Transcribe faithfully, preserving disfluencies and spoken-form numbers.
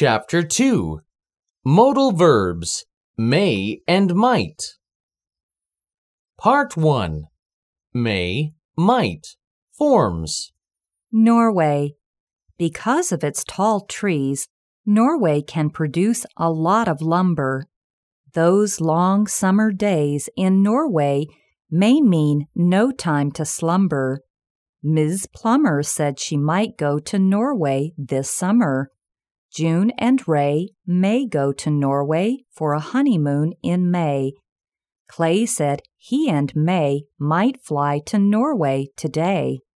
Chapter two. Modal Verbs, May and Might. Part one. May, might. Forms. Norway. Because of its tall trees, Norway can produce a lot of lumber. Those long summer days in Norway may mean no time to slumber. Miz Plummer said she might go to Norway this summer. June and Ray may go to Norway for a honeymoon in May. Clay said he and May might fly to Norway today.